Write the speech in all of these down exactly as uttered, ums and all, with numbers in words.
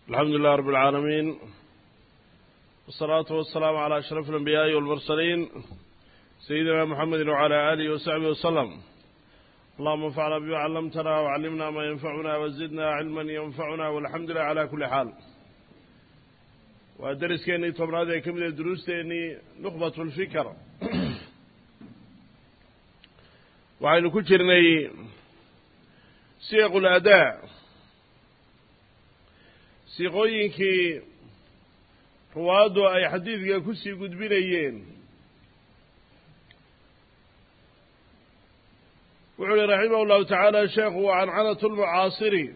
الحمد لله رب العالمين والصلاة والسلام على أشرف الأنبياء والمرسلين سيدنا محمد وعلى آله وصحبه وسلم. اللهم انفعنا بما علمتنا وعلمنا ما ينفعنا وزدنا علما ينفعنا والحمد لله على كل حال. ودرس كأني طبعا هذا كم من الدروس تاني نخبة الفكر وعين كل شرني سياق الأداء siiqooyinkii ruwaaddu ay xadiidka ku sii gudbinayeen wuxuu yihi raximah ullahu tacaala sheekhu waa cancanatu lmucaasiri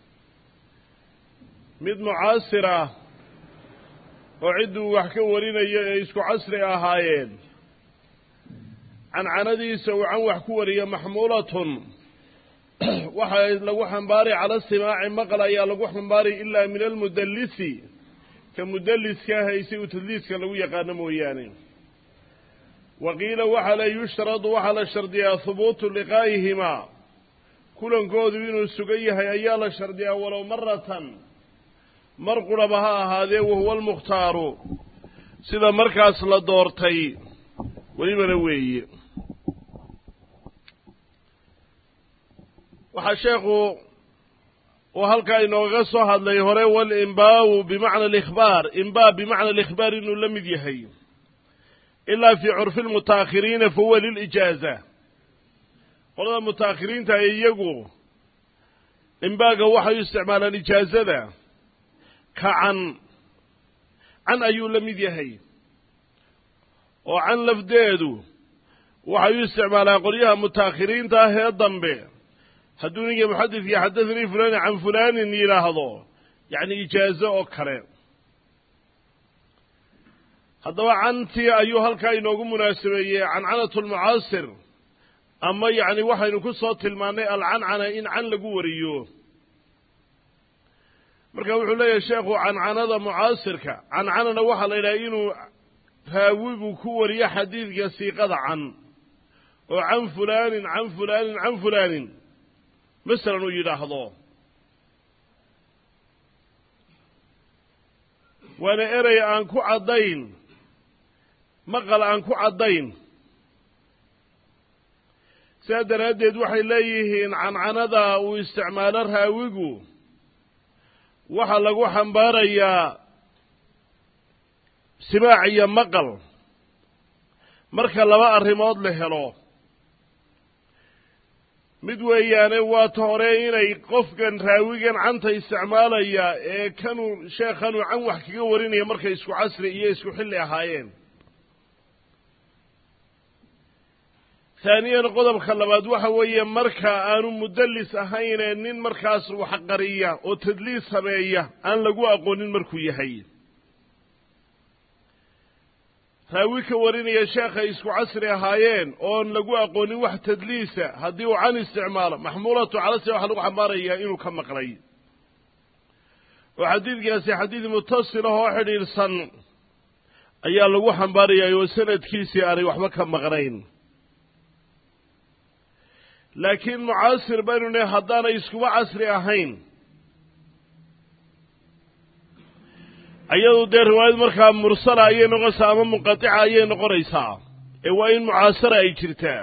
mid mucaasir ah oo cidduu wax ka warinayo ee isku casri ahaayeen cancanadiisa uu can wax ku wariyo maxmuulatun waxa lagu xambaari cala istimaaci maqal ayaa lagu xambaari ilaa min almudallisi ka mudalliska haysi u tadliiska lagu yaqaano mooyaane waqiila waxaa la yushradu waxaa la shardiyaa hubuutu liqaa'ihimaa kulankoodu inuu sugan yahay ayaa la shardiyaa walow maratan mar quraba ha ahaadee wahuwa almukhtaaru sida markaas la doortay welibana weeye. waxaa sheekhu uu halkaa inooga soo hadlay hore walimbaau bimacna alikhbaar imbaa bimacna alikhbaar inuu la mid yahay ilaa fii curfi lmutaakhiriina fahuwa lilijaaza. qolada mutaakhiriinta iyagu imbaaga waxay u isticmaalaan ijaazada ka can can ayuu la mid yahay oo can lafdeedu waxay u isticmaalaan qolyaha mutaakhiriinta ah ee dambe hadduu ninka muxadidkii xadathanii fulani can fulaanin yidhaahdo yacni ijaazo oo kale. haddaba cantii ayuu halkaa inoogu munaasabeeyey cancanatu lmucaasir ama yacni waxaynu ku soo tilmaannay alcancana in can lagu wariyo. marka wuxuu leeyahay sheekhu cancanada mucaasirka cancanana waxaa la yidhaha inuu raawigu ku wariyo xadiidka siiqada can oo can fulaanin can fulaanin can fulaanin masalan uu yidhaahdo waana erey aan ku caddayn maqal aan ku caddayn sidaa daraaddeed waxay leeyihiin cancanada uu isticmaalo raawigu waxaa lagu xambaarayaa simaac iyo maqal marka laba arrimood la helo. mid weeyaane waa ta hore inay qofkan raawigan canta isticmaalaya ee kanuu sheekhanuu can wax kaga warinaya markay isku casri iyo isku xilli ahaayeen. haaniyan qodobka labaad waxa weeye marka aanu mudallis ahaynee nin markaas wax qariya oo tadliis sameeya aan lagu aqoonin markuu yahay. raawi ka warinaya sheekhay isku casri ahaayeen oon lagu aqoonin wax tadliisa haddii uu can isticmaalo maxmuulatu cala si waxa lagu xambaarayaa inuu ka maqlay oo xadiidkaasi xadiid mutasil ah oo xidhiidhsan ayaa lagu xambaarayaa oo sanadkiisii aanay waxba ka maqnayn. laakiin mucaasir baynu ne haddaanay iskuba casri ahayn ayadu dee riwaayad markaa mursala ayay noqonaysaa ama munqatica ayay noqonaysaa ee waa in mucaasara ay jirtaa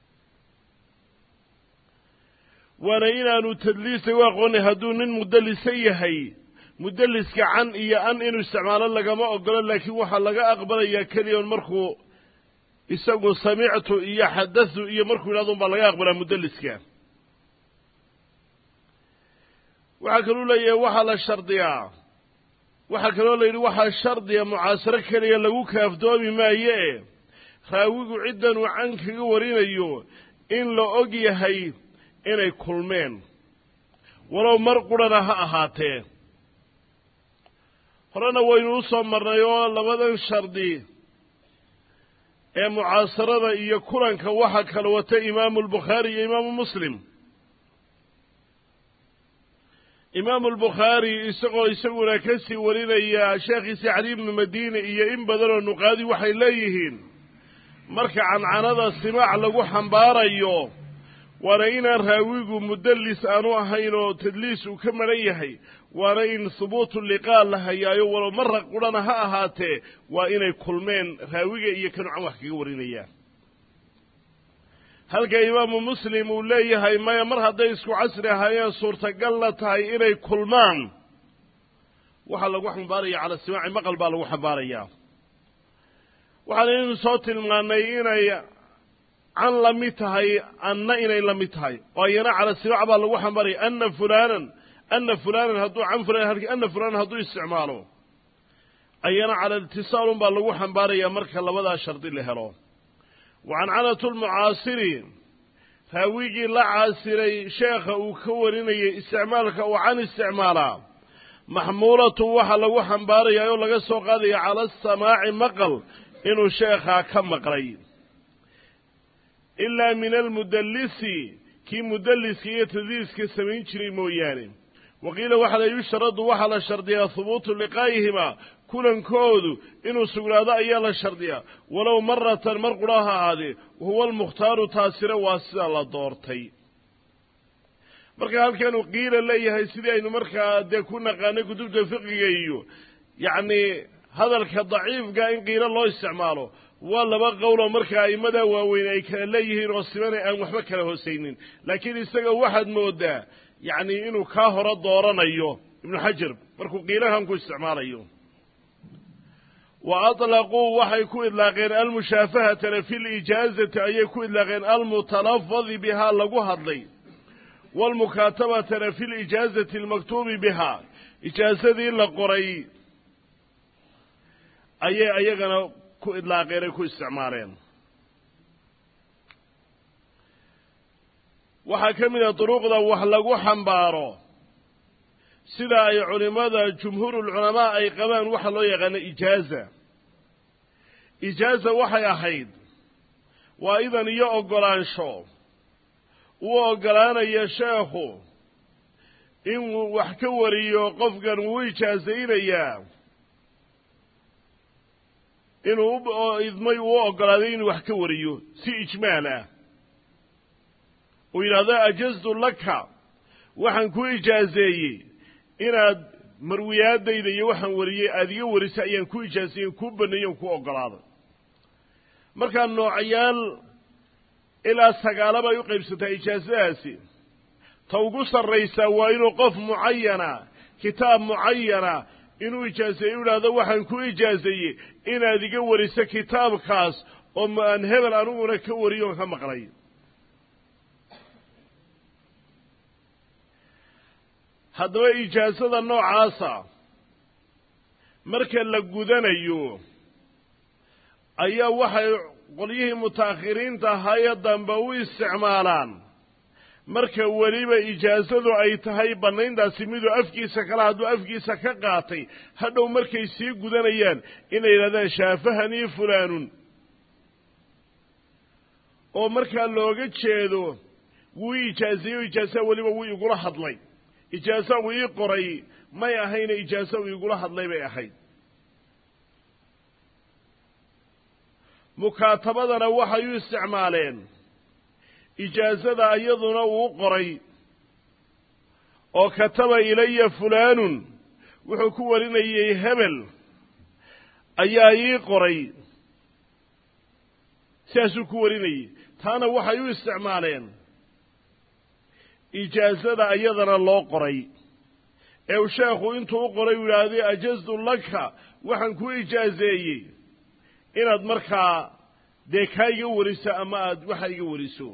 waana inaanu tadliisa u aqoonay hadduu nin mudallisa yahay mudalliska can iyo an inuu isticmaalo lagama ogolo laakiin waxaa laga aqbalayaa keliya markuu isagu samictu iyo xadathu iyo markuu yidhahdo un baa laga aqbalaa mudalliska. waxaa kaluu leeyahay waxaa la shardiyaa waxaa kaloo la yidhi waxaa shardiga mucaasaro keliya lagu kaaftoomi maaye raawigu ciddan uu can kaga warinayo in la og yahay inay kulmeen walow mar qurana ha ahaatee. horena waynu u soo marnay oo labadan shardi ee mucaasarada iyo kulanka waxaa kala wata imaamu albukhaari iyo imaamu muslim. imaamu albukhaari isagoo isaguna ka sii warinaya sheekhiisi cali ibnu madiine iyo in badanoo nuqaadi waxay leeyihiin marka cancanada simaac lagu xambaarayo waana inaan raawigu mudallis aanu ahayn oo tadliis uu ka maran yahay waana in hubuutu liqaa la hayaayo walow marra qurhana ha ahaatee waa inay kulmeen raawiga iyo kanu can wax kaga warinayaan halka imaamu muslim uu leeyahay maya mar hadday isku casri ahaayeen suurtagalna tahay inay kulmaan waxaa lagu xambaaraya cala simaaci maqal baa lagu xambaarayaa waxaan inu soo tilmaanay inay can la mid tahay anna inay la mid tahay oo ayana cala simaac baa lagu xambaaraya ana fulanan ana fulanan hadduu can fulan halkii ana fulanan hadduu isticmaalo ayana cala iltisaalun baa lagu xambaaraya marka labadaa shardi la helo wacancanatu lmucaasiri raawigii la caasiray sheekha uu ka warinayay isticmaalka uu can isticmaalaa maxmuulatu waxaa lagu xambaarayaa oo laga soo qaadaya cala asamaaci maqal inuu sheekhaa ka maqlay ilaa min almudallisi kii mudalliska iyo tadliiska samayn jiray mooyaane waqiila waxaa la yushradu waxaa la shardiyaa hubuutu liqaa'ihima kulankoodu inuu sugnaado ayaa la shardiyaa walow maratan mar qura ha ahaadee wahuwa almukhtaaru taasina waa sida la doortay marka halkaanu qiila leeyahay sidii aynu markaa dee ku naqaanay kutubta fiqiga iyo yacni hadalka daciifka in qiilo loo isticmaalo waa laba qowloo markaa a'immadaa waaweyn ay kala leeyihiin oo simana aan waxba kala hoosaynin laakiin isaga waxaad moodaa yacni inuu kaa hore dooranayo ibnu xajar markuu qiilahan ku isticmaalayo wa aطlaquu waxay ku idlaaqeen almushaafahatana fi lijaazati ayay ku idlaaqeen almutalafadi bihaa lagu hadlay waalmukaatabatana fi lijaazati almaktuubi bihaa ijaazadii la qoray ayay ayagana ku idlaaqeen ay ku isticmaaleen waxaa ka mid a duruuqda wax lagu xambaaro sida ay culimmada jumhuurulculamaa ay qabaan waxa loo yaqaano ijaaza ijaaza waxay ahayd waa idan iyo oggolaansho uu oggolaanaya sheekhu inuu wax ka wariyo qofkan wuu ijaazaynayaa inuu idmay uu oggolaaday inuu wax ka wariyo si ijmaal ah uu yidhaahdo ajaztu laka waxaan ku ijaazeeyey inaad marwiyaadayda iyo waxaan wariyey aada iga warisa ayaan ku ijaazeeyen kuu baneeyen ku oggolaaday markaa noocayaal ilaa sagaala bay u qaybsantaa ijaazadaasi ta ugu sarraysaa waa inuu qof mucayana kitaab mucayana inuu ijaazeeyo u idhaahdo waxaan ku ijaazeeyey inaad iga wariso kitaabkaas oo aan hebel aniguna ka wariyo on ka maqlay haddaba ijaazada noocaasa marka la gudanayo ayaa waxay qolyihii mutaakhiriinta ahaayee dambe u isticmaalaan marka weliba ijaazadu ay tahay bannayntaasi miduu afkiisa kale hadduu afkiisa ka qaatay hadhow markay sii gudanayaan inay yidhahdaan shaafahanii fulaanun oo markaa looga jeedo wuu ijaazeeyo ijaazaa weliba wuu igula hadlay ijaaza uu ii qoray may ahayna ijaaza uu igula hadlay bay ahayd mukaatabadana waxay u isticmaaleen ijaazada iyaduna uu qoray oo kataba ilaya fulaanun wuxuu ku warinayey hebel ayaa ii qoray sidaasuu ku warinayey taana waxay u isticmaaleen ijaazada iyadana loo qoray ee uu sheekhu intuu u qoray u yidhaahday ajaztu laka waxaan ku ijaazeeyey inaad markaa dee kaa iga wariso ama aad waxa iga wariso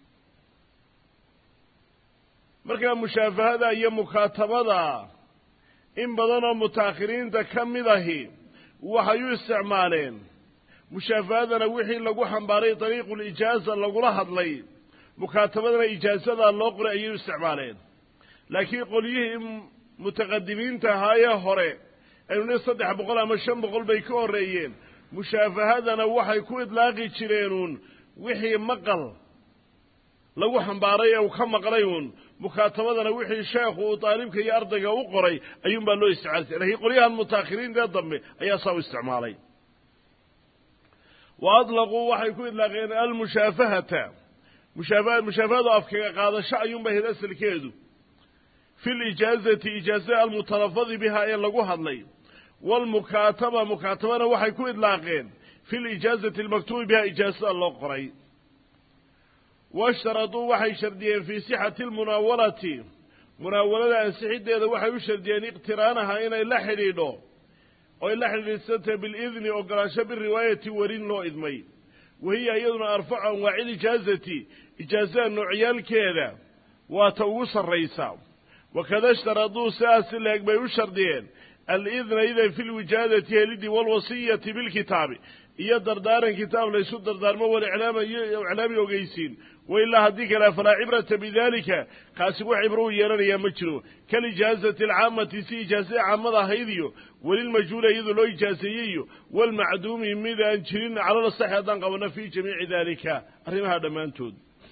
markaa mushaafahada iyo mukaatabada in badan oo mutaakhiriinta ka mid ahi waxay u isticmaaleen mushaafahadana wixii lagu xambaaray dariiqulijaaza lagula hadlay mukaatabadana ijaazadaa loo qoray ayay u isticmaaleen laakiin qolyihii mutaqadimiinta ahaayee hore aynu ni saddex boqol ama shan boqol bay ka horreeyeen mushaafahadana waxay ku idlaaqi jireenuun wixii maqal lagu xambaaray ee uu ka maqlay uun mukaatabadana wixii sheekhu uu daalibka iyo ardayga u qoray ayuunbaa loo isticmaalay laakiin qolyahan mutaakhiriinta dambe ayaa saa u isticmaalay wa adlaquu waxay ku idlaaqeen almushaafahata mushaafaha mushaafahadu afkaga qaadasho ayuunba hel asalkeedu fi lijaazati ijaazada almutalafadi bihaa ee lagu hadlay waalmukaataba mukaatabana waxay ku idlaaqeen fi lijaazati almaktuubi bihaa ijaazada loo qoray washtaraduu waxay shardiyeen fii sixati almunaawalati munaawalada ansixiddeeda waxay u shardiyeen iqtiraanaha inay la xidhiidho oy la xidhiidhsantay bilidni ogolaansho biriwaayati werin loo idmay wahiya iyaduna arfacu anwaaci lijaazati ijaazada noocyaalkeeda waa ta ugu sarraysa wakada ishtaraduu sidaas si leeg bay u shardiyeen alidna idan fi lwijaadati helidii waalwasiyati bilkitaabi iyo dardaaran kitaab laysu dardaarmo waliclaami ogeysiin wailaa haddii kale falaa cibrata bidalika kaasi wax cibro u yeelanayaa ma jiro kalijaazati alcaamati si ijaazada caamada ahayd iyo welilmajhuula iyadoo loo ijaazeeyey iyo walmacduumi mid aan jirin calala saxi haddaan qabano fii jamiici dalika arrimaha dhammaantood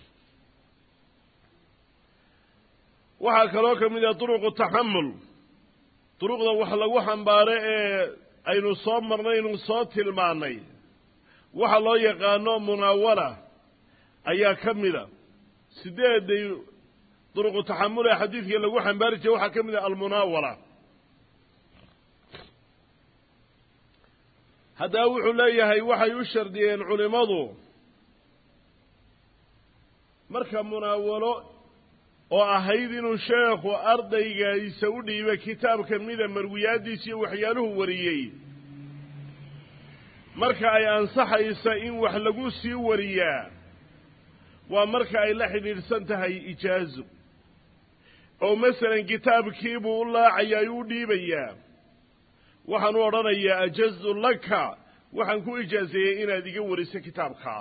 waxaa kaloo ka mid ah duruqu taxamul duruqda wax lagu xambaaro ee aynu soo marnay aynu soo tilmaannay waxa loo yaqaano munaawala ayaa ka mida sideeday duruqu taxamul ee xadiidka lagu xambaari jiray waxaa ka mid ah almunaawala haddaba wuxuu leeyahay waxay u shardiyeen culimmadu marka munaawalo oo ahayd inuu sheekhu ardaygaisa u dhiibo kitaab ka mida marwiyaaddiisa iyo waxyaaluhu wariyey marka ay ansaxaysa in wax lagu sii wariyaa waa marka ay la xidhiidhsan tahay ijaazo oo masalan kitaabkiibuu u laacaya ayuu u dhiibayaa waxaan u odhanayaa ajazu laka waxaan ku ijaazeeyey inaad iga wariso kitaabkaa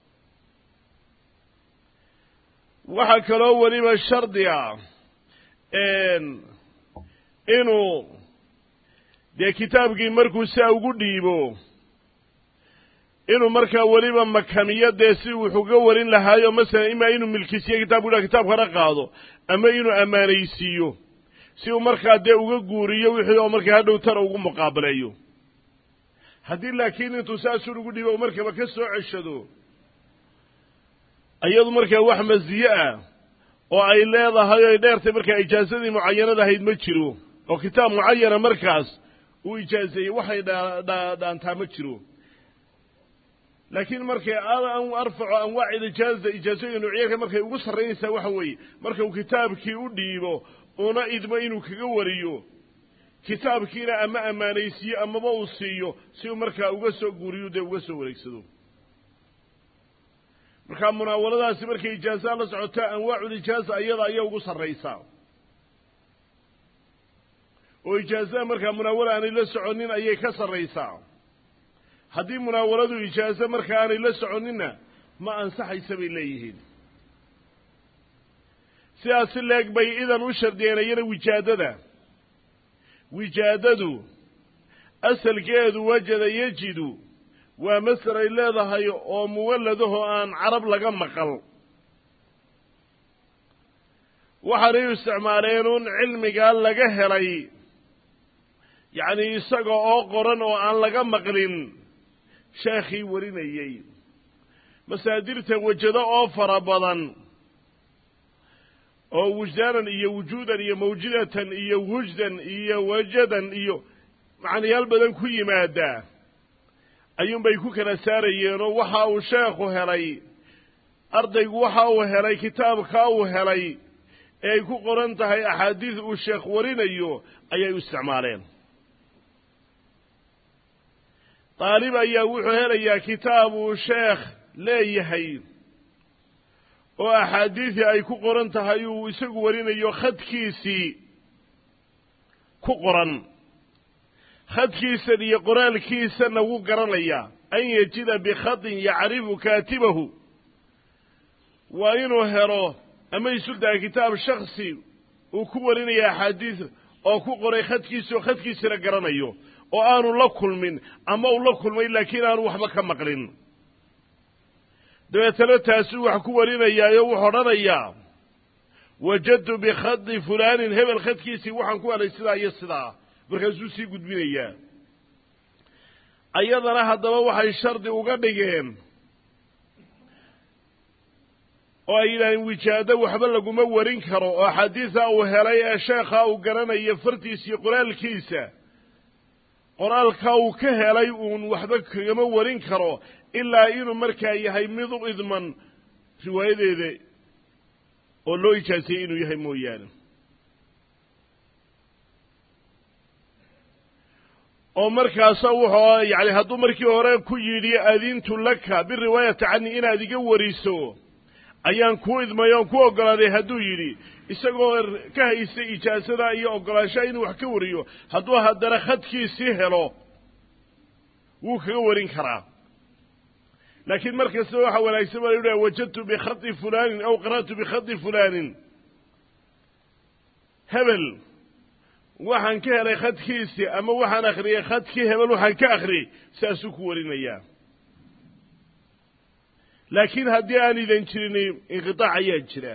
waxaa kaloo weliba shardi ah inuu dee kitaabkii markuu saa ugu dhiibo inuu markaa weliba makaniyo dee si wuxuuga warin lahaayo masalan imaa inuu milkisiyo kitaabku dha kitaabkana qaado ama inuu ammaanaysiiyo si uu markaa dee uga guuriyo wixii oo markaa hadhow tana ugu muqaabaleeyo haddii laakiin intuu saasuu ugu dhiibo markaba ka soo ceshado iyadu markaa wax masiye ah oo ay leedahay o ay dheertay markaa ijaazadii mucayanada ahayd ma jiro oo kitaab mucayana markaas uu ijaazeeyey waxay dhaantaa ma jiro laakiin markay arfacu anwaaci lijaaza ijaazooyi nuuciyaka markay ugu sarraynaysaa waxa weeye marka uu kitaabkii u dhiibo una idmo inuu kaga wariyo kitaabkiina ama ammaanaysiiyo amaba uu siiyo si uu markaa uga soo guuriyo dee uga soo wareegsado markaa munaawaladaasi markay ijaazaa la socotaa anwaaculijaaza iyada ayaa ugu sarraysaa oo ijaazada markaa munaawala aanay la soconin ayay ka sarraysaa haddii munaawaladu ijaazo markaa aanay la soconinna ma ansaxaysa bay leeyihiin sidaas si leeg bay idan u shardiyeen iyana wijaadada wijaadadu asalkeedu wajada yajidu waa masal ay leedahay oo muwalladahoo aan carab laga maqal waxaanay u isticmaaleenuun cilmigaa laga helay yacni isaga oo qoran oo aan laga maqlin sheekhii warinayey masaadirta wajado oo fara badan oo wujdaanan iyo wujuudan iyo mawjidatan iyo wujdan iyo wajadan iyo macnayaal badan ku yimaadaa ayuunbay ku kala saarayeenoo waxa uu sheekhu helay ardaygu waxa uu helay kitaabkaa uu helay ee ay ku qoran tahay axaadiis uu sheekh warinayo ayay u isticmaaleen daalib ayaa wuxuu helayaa kitaab uu sheekh leeyahay oo axaadiisii ay ku qoran tahay uu isagu warinayo khadkiisii ku qoran khadkiisan iyo qoraalkiisana wuu garanayaa an yajida bikhatin yacrifu kaatibahu waa inuu helo ama isultaha kitaab shaksi uu ku warinaya axaadiis oo ku qoray khadkiisi oo khadkiisina garanayo oo aanu la kulmin ama uu la kulmay laakiin aanu waxba ka maqlin dabeetana taasuu wax ku warinayaayo wuxuu odhanayaa wajadtu bikhadi fulaanin hebel khadkiisii waxaan ku helay sidaa iyo sidaa markaasuu sii gudbinayaa ayadana haddaba waxay shardi uga dhigeen oo ay yidhaaheen wijaado waxba laguma warin karo oo axaadiisa uu helay ee sheekha uu garanayo fartiisa iyo qoraalkiisa qoraalka uu ka helay uun waxba kagama warin karo ilaa inuu markaa yahay mid u idman riwaayadeeda oo loo ijaasiyey inuu yahay mooyaane oo markaasa wuxuu yacni hadduu markii hore ku yidhi adintu laka biriwaayati cani inaad iga wariso ayaan kuu idmay oon ku oggolaaday hadduu yidhi isagoo ka haystay ijaasada iyo oggolaanshaha inuu wax ka wariyo hadduu haddana khadkiisii helo wuu kaga warin karaa laakiin mar kasta waxa wanaagsan baa yidhaha wajadtu bikhadi fulaanin aw qara'tu bikhadi fulaanin hebel waxaan ka helay khadkiisii ama waxaan akhriyey khadkii hebel waxaan ka akhriyey saasuu ku warinayaa laakiin haddii aan idan jirin inqitaac ayaa jira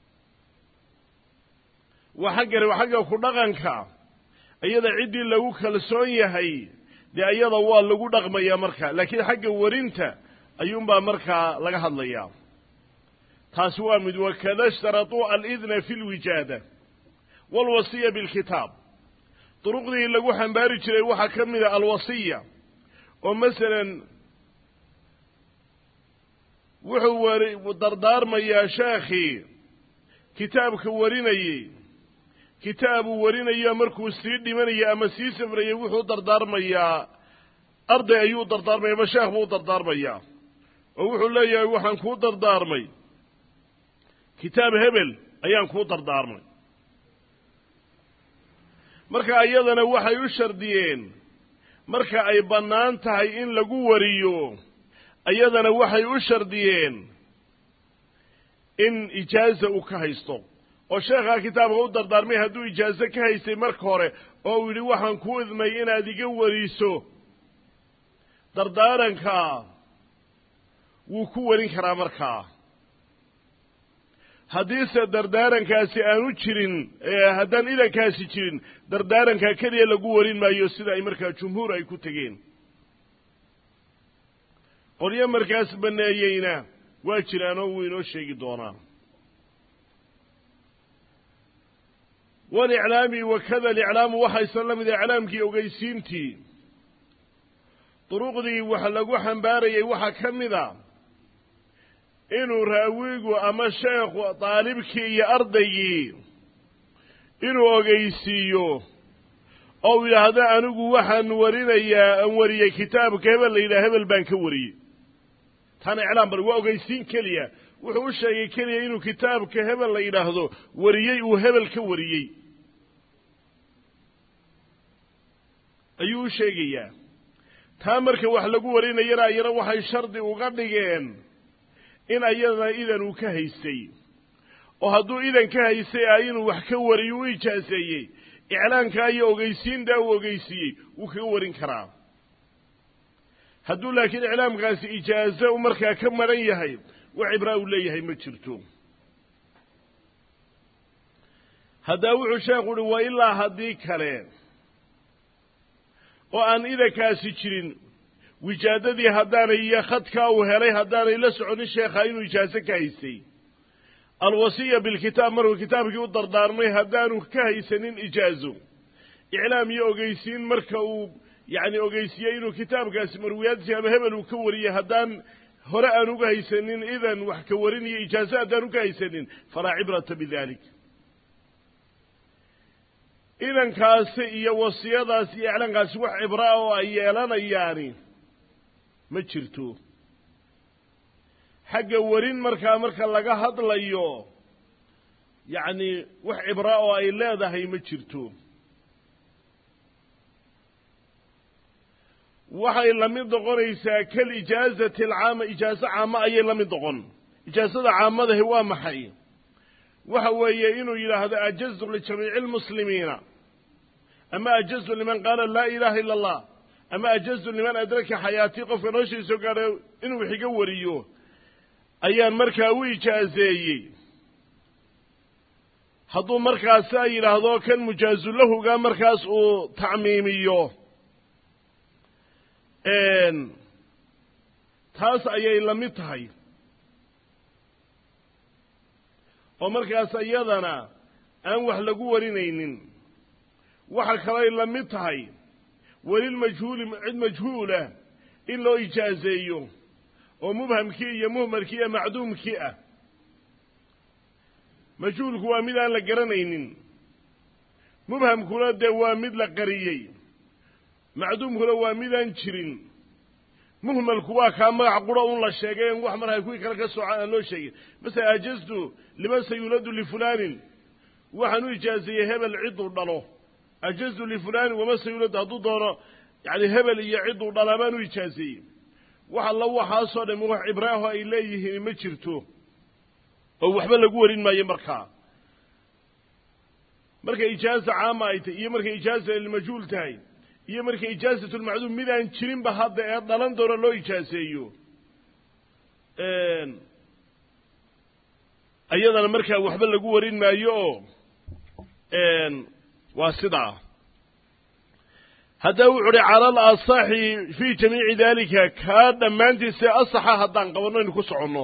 waa xaggani waa xagga ku dhaqanka iyada ciddii lagu kalsoon yahay dee iyada waa lagu dhaqmayaa markaa laakiin xagga warinta ayuunbaa markaa laga hadlayaa taasi waa mid wakada ishtaraatuu alidna fi lwijaada waalwasiya bilkitaab duruqdii lagu xambaari jiray waxaa ka mid a alwasiya oo masalan wuxuu wari dardaarmayaa sheekhii kitaabka warinayey kitaabuu warinayo markuu sii dhimanaya ama sii safrayay wuxuu dardaarmayaa arday ayuu dardaarmaya ama sheekh buu dardaarmayaa oo wuxuu leeyahay waxaan kuu dardaarmay kitaab hebel ayaan kuu dardaarmay marka iyadana waxay u shardiyeen marka ay bannaan tahay in lagu wariyo iyadana waxay u shardiyeen in ijaaza uu ka haysto oo sheekhaa kitaabka u dardaarmay hadduu ijaazo ka haystay marka hore oo uu yidhi waxaan kuu idmay inaad iga wariso dardaarankaa wuu ku warin karaa markaa haddiise dardaarankaasi aanu jirin haddaan idankaasi jirin dardaarankaa keliya lagu warin maayo sida ay markaa jumhuur ay ku tegeen qolyo markaas banneeyeyna waa jiraan oo wuu inoo sheegi doonaa waliclaami wakada aliclaamu waxaysan la mid iclaamkii ogeysiintii duruqdii wax lagu xambaarayay waxaa ka mid a inuu raawigu ama sheekhu daalibkii iyo ardaygii inuu ogeysiiyo oo yidhaahdo anigu waxaan warinayaa aan wariyey kitaabka hebel la yidhaha hebel baan ka wariyey taana iclaam bal waa ogeysiin keliya wuxuu u sheegay keliya inuu kitaabka hebel la yidhaahdo wariyey uu hebel ka wariyey ayuu u sheegayaa taa marka wax lagu warinayana ayana waxay shardi uga dhigeen in ayadana idan uu ka haystay oo hadduu idan ka haystay ah inuu wax ka wariyo u ijaaseeyey iclaankaa iyo ogeysiintaa uu ogeysiiyey wuu kaga warin karaa hadduu laakiin iclaamkaasi ijaazo u markaa ka maran yahay wax cibraa uu leeyahay ma jirto haddaa wuxuu sheekhu uhi wa ilaa haddii kale oo aan idankaasi jirin wijaadadii haddaanay iyo khadkaa uu helay haddaanay la soconin sheekha inuu ijaazo ka haystay alwasiya bilkitaab markuu kitaabkii u dardaarmay haddaanu ka haysanin ijaazo iclaam iyo ogeysiin marka uu yacni ogeysiiyey inuu kitaabkaasi marwiyaadsi ama hebel uu ka wariyey haddaan hore aan uga haysanin idan wax ka warin iyo ijaazo haddaan uga haysanin falaa cibrata bidalik idankaasi iyo wasiyadaasi iyo iclaankaasi wax cibraa oo ay yeelanayaani ma jirto xagga warin markaa marka laga hadlayo yacni wax cibraa oo ay leedahay ma jirto waxay la mid noqonaysaa kal ijaazati alcaama ijaazo caamo ayay la mid noqon ijaazada caamadahi waa maxay waxa weeye inuu yidhaahdo ajaztu lijamiici lmuslimiina ama ajaztu liman qaala laa ilaha ila allah ama ajaztu liman adraka xayaatii qofka noloshiisa gaadha inuu xiga wariyo ayaan markaa u ijaazeeyey hadduu markaas a yidhaahdo kan mujaazulahuga markaas uu tacmiimiyo taas ayay la mid tahay oo markaas iyadana aan wax lagu warinaynin waxa kale la mid tahay walil majhuul cid majhuula in loo ijaazeeyo oo mubhamkii iyo muhmalkii iyo macduumkii ah majhuulku waa mid aan la garanaynin mubhamkuna dee waa mid la qariyey macduumkuna waa mid aan jirin muhmalku waa kaa magac qura un la sheegay in wax markaa kuwii kale ka sooca aan loo sheegin masala ajaztu liman sayuladu lifulanin waxaan u ijaazeeyey hebel ciduu dhalo ajaztu lifulanin wama sayuladu hadduu doono yani hebel iyo ciduu dhalaa baan u ijaazeeyey wax alla waxaasoo dhami wax cibraaho ay leeyihiin ma jirto oo waxba lagu warin maayo markaa markay ijaaza caama ay tahay iyo markay ijaaza lilmajhuul tahay iyo markay ijaazatu lmacduum mid aan jirinba hadda ee dhalan doona loo ijaazeeyo ayadana markaa waxba lagu warin maayo oo waa sidaa hadda wuxu uhi cala alasaxi fii jamiici dalika kaa dhammaantiisa asaxa haddaan qabanno aynu ku soconno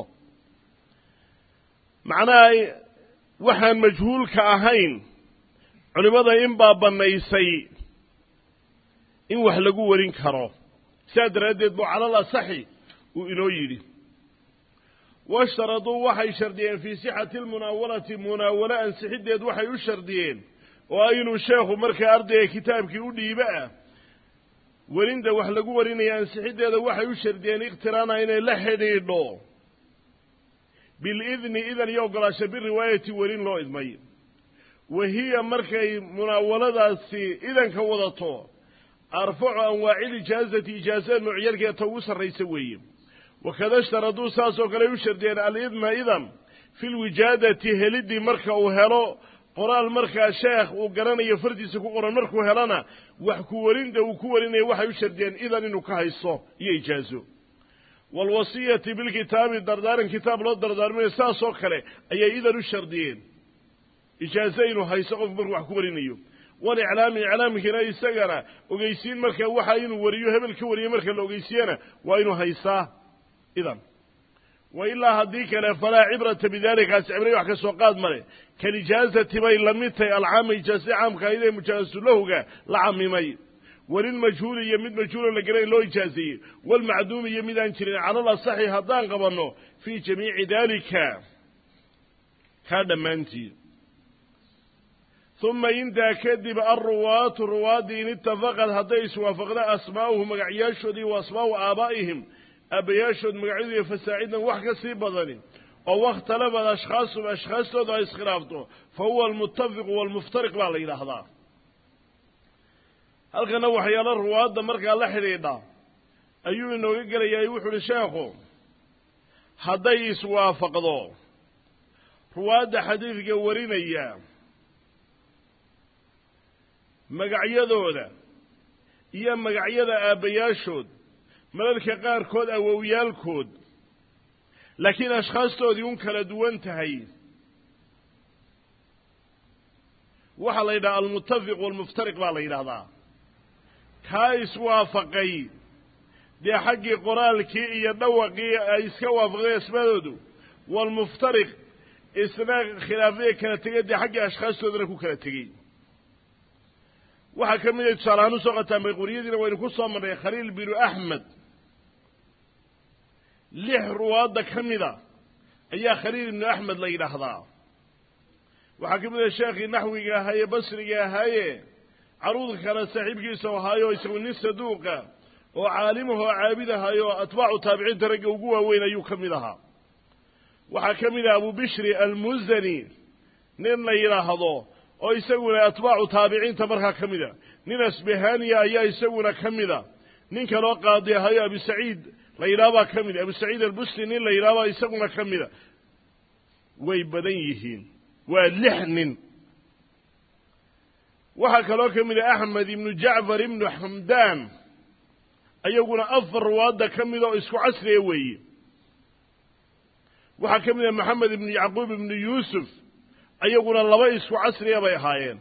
macnaha waxaan majhuulka ahayn culimada in baa bannaysay in wax lagu warin karo sidaa daraaddeed buu cala alasaxi uu inoo yidhi washtaraduu waxay shardiyeen fii sixati almunaawalati munaawalo ansixiddeed waxay u shardiyeen oo inuu sheekhu markaa ardayga kitaabkii u dhiibo ah werinda wax lagu warinaya ansixiddeeda waxay u shardiyeen iqtiraana inay la xidhiidho bilidni idan iyo ogolaasho biriwaayati werin loo idmay wa hiya markay munaawaladaasi idanka wadato arfacu anwaaci lijaazati ijaazada noocyalkeeda ta ugu sarraysa weeye wakada ishtaraduu saasoo kale ay u shardiyeen alidna idan fi lwijaadati heliddii marka uu helo qoraal markaa sheekh uu garanayo fardiisa ku qoran markuu helana wax ku warinda uu ku warinayo waxay u shardiyeen idan inuu ka haysto iyo ijaazo waalwasiyati bilkitaabi dardaaran kitaab loo dardaarmayo saasoo kale ayay idan u shardiyeen ijaazo inuu haysto qofku markuu wax ku warinayo waliclaami iclaamkiina isagana ogeysiin marka waxa inuu wariyo hebel ka wariyo marka la ogeysiiyana waa inuu haystaa idan wa ilaa haddii kale falaa cibrata bidalikaas cibraya wax ka soo qaad male kalijaazati bay la mid tahay alcaama ijaazada caamka ahayd ee mujaazatu lahuga la camimay walilmajhuuli iyo mid majhuula la garay loo ijaazeeyey walmacduumi iyo mid aan jirin cala alasaxi haddaan qabanno fii jamiici dalika kaa dhammaantii uma intaa kadib alruwaatu ruwaaddii in itafaqad hadday iswaafaqda asmaa'uhu magacyaashoodii wa asmaa'u aabaa'ihim aabbayaashood magacyadoodiiyo fasaacidan wax ka sii badani oo wakhtalafad ashkhaasum ashkhaastooda ay iskhilaafto fa huwa almuttafiqu waalmuftariq baa la yidhaahdaa halkana waxyaalo ruwaadda markaa la xidhiidha ayuu inooga gelayaa wuxu uhi sheekhu hadday iswaafaqdo ruwaadda xadiidka warinaya magacyadooda iyo magacyada aabbayaashood mararka qaarkood awowyaalkood laakiin ashkhaastoodii un kala duwan tahay waxaa la yidhaha almuttafiq waalmuftariq baa la yidhahdaa kaa iswaafaqay dee xaggii qoraalkii iyo dhawaqii ay iska waafaqday asmaadoodu waalmuftariq isna khilaafyay kala tegay dee xaggii ashkhaastoodana ku kala tegey waxaa ka mid ay tusaale ahaan usoo qataan bayquriyadiina waynu ku soo marnay khaliil binu axmed lix ruwaadda ka mida ayaa khaliil ibnu axmed la yidhaahdaa waxaa ka mid ah sheekhii naxwiga ahaaye basriga ahaaye caruudka kale saaxiibkiisa ahaayo isagu nin saduuqa oo caalimahoo caabid ahaayo atbaacu taabiciinta ragga ugu waaweyn ayuu ka mid ahaa waxaa ka mid ah abu bishri almuzani nin la yidhaahdo oo isaguna atbaacu taabiciinta markaa ka mida nin asbahaniya ayaa isaguna ka mida nin kaloo qaadi ahayo abu saciid la yidhaahbaa ka mida abu saciid albusri nin la yidhaahbaa isaguna ka mida way badan yihiin waa lix nin waxaa kaloo ka mida axmed ibnu jacfar ibnu xamdaan ayaguna afar ruwaadda ka mida oo isku casriya weeye waxaa ka mid ah maxamed ibnu yacquub ibnu yuusuf ayaguna laba isku casriya bay ahaayeen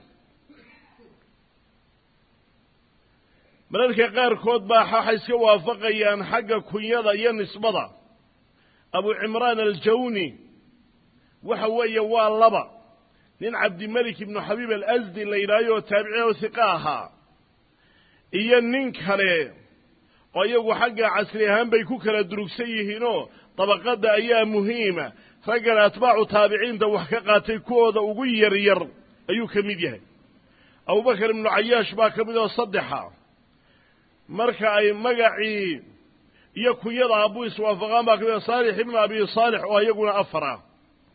mararka qaarkood baa waxay iska waafaqayaan xagga kunyada iyo nisbada abu cimraan aljawni وحوية واللبا نين عبد الملك بن حبيب الأزدي اللي يرايو تابعيه وثقاها إيا نين كالي ويقو حقا عسريهان بيكو كلا دروكسيهينو طبقات دا أيام مهمة رجل أتباع تابعين دا وحكاقاتي كودا وغير ير أيو كميديه أبو بكر بن عياش با كميده وصدحا مركا أي مقعي يكو يضع أبو إسوا فغام با كميده صالح ابن أبي صالح ويقول أفرا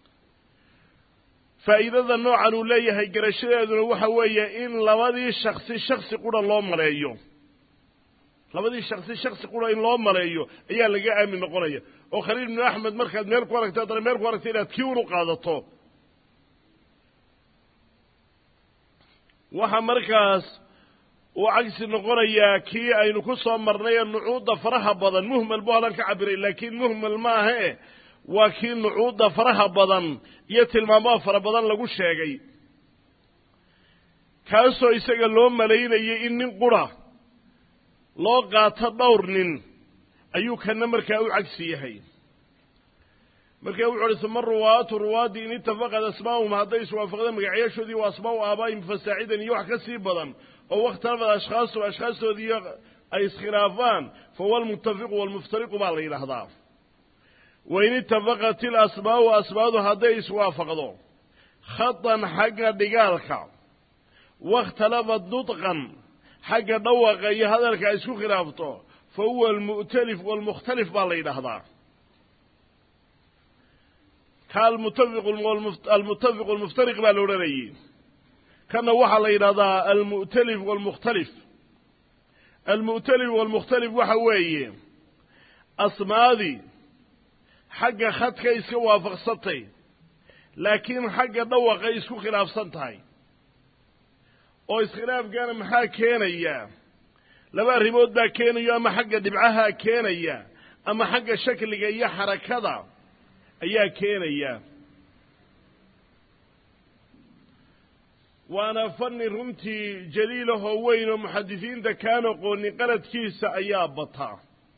فإذا ذا النوع الوليه يقرشيه ذو وحوية إن لبدي الشخصي شخصي قول الله ملايو لبدي الشخصي شخصي قول الله ملايو إيا اللي جاء من قرية وخليل بن أحمد مركز ميرك ورك تدري ميرك ورك تيلا تكيورو قادته وحا مركز وعكس النقرية كي أي نكسو مرنية النعوضة فرها بضن مهمل بوهلا كعبري لكن مهمل ما هي وكين نعوضة فرها بضن يتل ما ما فرها بضن لقو الشيقي كاسو يساق اللهم ملايين إنن قرى لو قاتا دورنين أيو كان مركا أو عكسيهي مركا أو عرس من رواة روادي إن اتفقد أسماؤهم هذا يسوى فقدا مقعيشو دي وأسماء آبائهم فساعدا يوحك سيبضا أو وقت رفض أشخاص وأشخاص دي أي اسخلافان فهو المتفق والمفترق بالله إلى هذا وإن اتفقت الأسماء وأسماء هذا يسوى فقدا خطا حقا دقالك واختلفت نطقا حقا دوغا هذا لك يسو خلافته فهو المؤتلف والمختلف بالله هذا كالمتفق المتفق والمفترق بالوراني كان وحا ليرضى المؤتلف والمختلف المؤتلف والمختلف وحا ويه اسماءدي حق خدك اسكو وافقسنتي لكن حق دوغا اسكو خلافسنتahay oo iskhilaaf gaar maxaa keenaya laba arrimood baa keenaya ama xagga dibcaha keenaya ama xagga shakliga iyo xarakada ayaa keenaya waana fanni runtii jaliil oo weyn oo muhaddisiinta kaano qooni qaladkiisa ayaa bata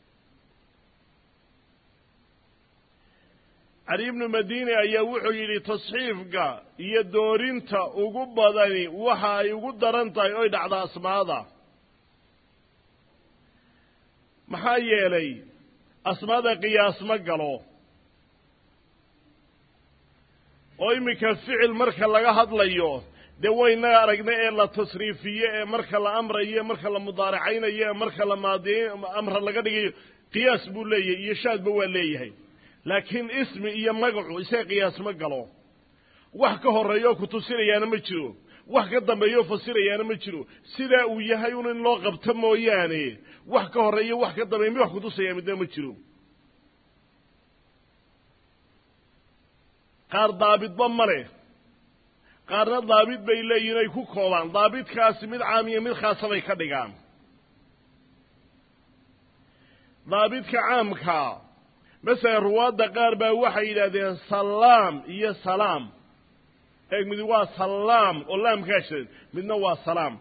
Ali ibn Madini ayaa wuxuu yiri tasxiifka iyo doorinta ugu badani waxa ay ugu daran tahay oo dhacda asmaada maxaa yeelay asmaada qiyaas ma galo oo imika ficil marka laga hadlayo de wayna aragnay ee la tasriifiye ee marka la amrayo marka la mudaaracaynayo marka la maadiyo amra laga dhigayo qiyaas buu leeyahay iyo shaadba waa leeyahay laakiin ismi iyo magacu isay qiyaas ma galo wax ka horeeyo ku tusinayaana ma jiro wax ka dambeeyo fasirayaana ma jiro sida uu yahay in loo qabto mooyaane wax ka horeeyo wax ka dambeeyo wax ku tusaya mid ma jiro qaar daabid ba mare qaarna daabid bay leeyihiin ay ku koobaan daabidkaasi mid caam iyo mid khaas bay ka dhigaan daabidka caamka مثلا رواد قاربا waxay yiraahdeen salaam iyo salaam ee mid waa salaam oo laam kaashin midna waa salaam